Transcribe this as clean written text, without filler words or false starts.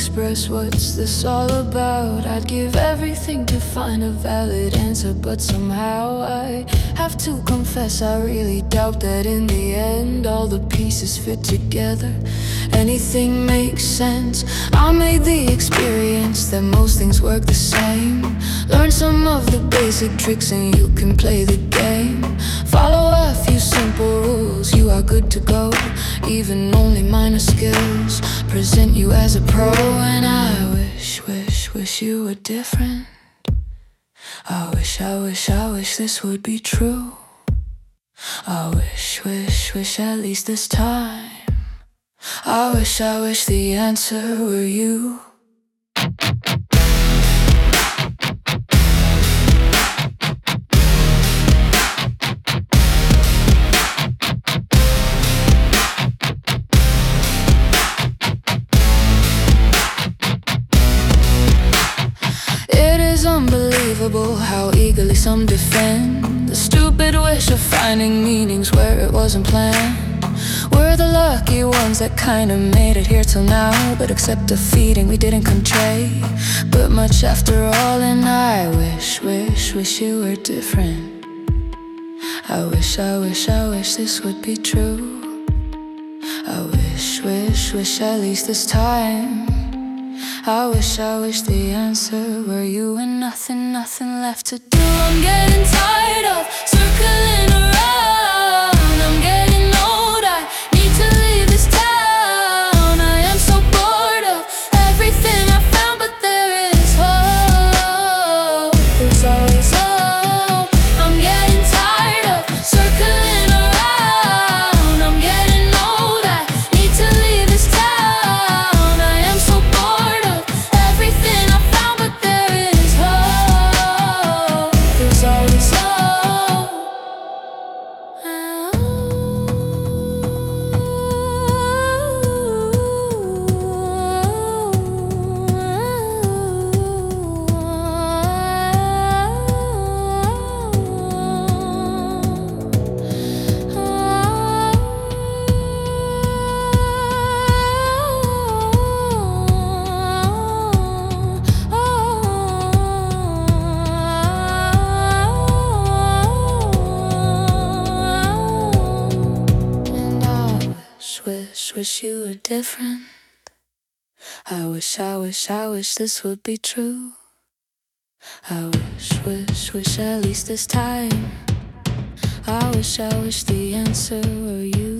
express what's this all about. I'd give everything to find a valid answer, but somehow I have to confess I really doubt that in the end all the pieces fit together. Anything makes sense. I made the experience that most things work the same. Learn some of the basic tricks and you can play the game. Follow a few simple rules, you are good to go. Even only minor skills present you as a pro. And I wish you were different. I wish this would be true. I wish at least this time. I wish the answer were you. It is unbelievable how eagerly some defend the stupid wish of finding meanings where it wasn't planned. We're the lucky ones that kinda made it here till now, but accept defeating we didn't contribute much after all. And I wish you were different. I wish this would be true. I wish at least this time. I wish the answer were you. And nothing left to do. I'm getting tired of circling around. I'm getting old, I need to leave this town. I am so bored of everything I found, but there is hope. There's always hope. I'm getting tired of circling around. I'm getting old, I need to leave this town. I am so bored of everything I found, but there is hope. There's always hope. Wish you were different. I wish this would be true. I wish at least this time. I wish the answer were you.